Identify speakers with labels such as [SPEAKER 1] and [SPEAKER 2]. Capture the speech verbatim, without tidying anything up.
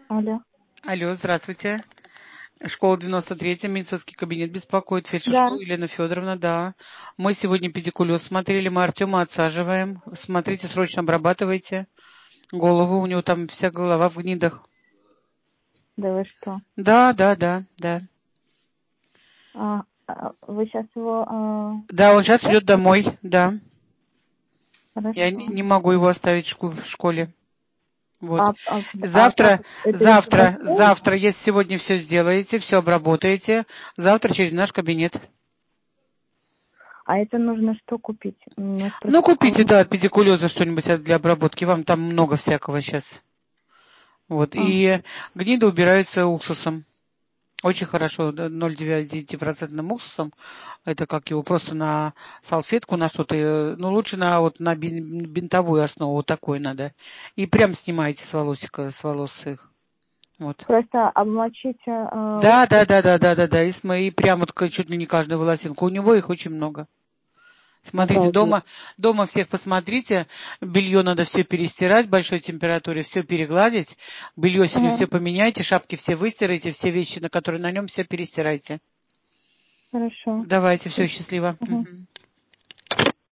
[SPEAKER 1] Алло.
[SPEAKER 2] Алло, здравствуйте. Школа девяносто три, медицинский кабинет беспокоит. Фельдшер
[SPEAKER 1] Да.
[SPEAKER 2] школы Елена Федоровна, да. Мы сегодня педикулез смотрели, мы Артема отсаживаем. Смотрите, срочно обрабатывайте голову, у него там вся голова в гнидах.
[SPEAKER 1] Да вы что?
[SPEAKER 2] Да, да, да, да.
[SPEAKER 1] А, а, вы сейчас его... а,
[SPEAKER 2] Да, он сейчас
[SPEAKER 1] ждете?
[SPEAKER 2] идет домой, да. Я
[SPEAKER 1] Хорошо.
[SPEAKER 2] не не могу его оставить в шку- в школе. Вот.
[SPEAKER 1] А, а, а как?
[SPEAKER 2] Завтра,
[SPEAKER 1] Это еще
[SPEAKER 2] завтра,
[SPEAKER 1] постель?
[SPEAKER 2] завтра, если сегодня все сделаете, все обработаете, завтра через наш кабинет.
[SPEAKER 1] А это нужно что купить? Меня
[SPEAKER 2] Ну,
[SPEAKER 1] спросил, а
[SPEAKER 2] купите,
[SPEAKER 1] вы...
[SPEAKER 2] да, от педикулеза что-нибудь от- для обработки. Вам там много всякого сейчас. Вот.
[SPEAKER 1] А,
[SPEAKER 2] И гниды убираются уксусом. Очень хорошо, да, ноль целых девять десятых процента уксусом. Это как его просто на салфетку, на что-то. э, Ну, лучше на, вот, на бин- бинтовую основу. Вот такой надо. И прям снимаете с волосика, с волос их. Вот.
[SPEAKER 1] просто обмочить а,
[SPEAKER 2] Да, да,
[SPEAKER 1] уксус.
[SPEAKER 2] да, да, да, да, да. И, см- и прям вот к- чуть ли не каждую волосинку. У него их очень много. Смотрите,
[SPEAKER 1] Обалдеть.
[SPEAKER 2] дома, дома всех посмотрите, белье надо все перестирать в большой температуре, все перегладить, белье сегодня
[SPEAKER 1] Ага.
[SPEAKER 2] все поменяйте, шапки все выстирайте, все вещи, на которые на нем, все перестирайте.
[SPEAKER 1] Хорошо.
[SPEAKER 2] Давайте, все, счастливо.
[SPEAKER 1] Ага.
[SPEAKER 2] Мгм.